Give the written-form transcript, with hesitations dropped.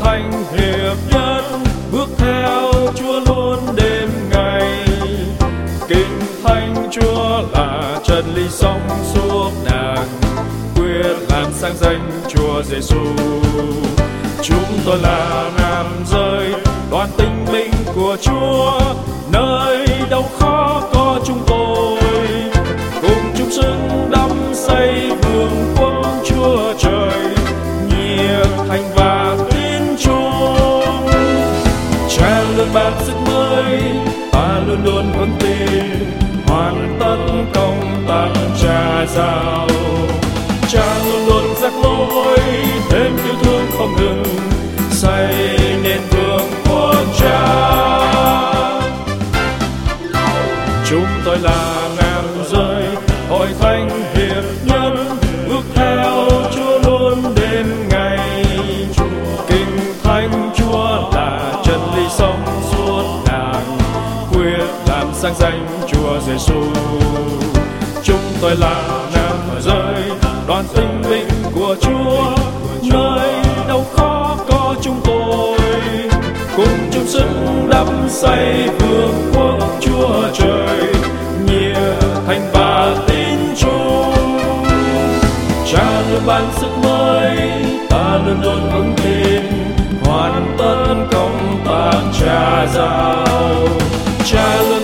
thánh hiệp nhất, bước theo Chúa luôn đêm ngày. Kinh thánh Chúa là chân lý sống suốt đời, quyết làm sáng danh Chúa Giêsu. Chúng tôi là nam giới, đoàn tinh binh của Chúa, nơi đâu khó có chúng tôi, cùng chung sức đắm say vương quốc Chúa trời, nhiệt thành và tin chung. Cha luôn ban sức mới, ta luôn luôn vững tin, hoàn tất công tác Cha giao. Cha luôn luôn giác lối, thêm yêu thương không ngừng, xây nên vương quốc Cha. Chúng tôi là nam giới, hội thánh hiệp nhất, bước theo Chúa luôn đêm ngày. Kinh thánh Chúa là chân lý sống suốt đời, quyết làm sáng danh Chúa Giêsu. Chúng tôi là nam giới, đoàn tinh binh của Chúa, nơi đâu khó có chúng tôi, cùng chung sức đắm say vương quốc Chúa trời, nhiệt thành và tin chung. Cha luôn ban sức mới, ta luôn luôn vững tin, hoàn tất công tác Cha giao. Cha luôn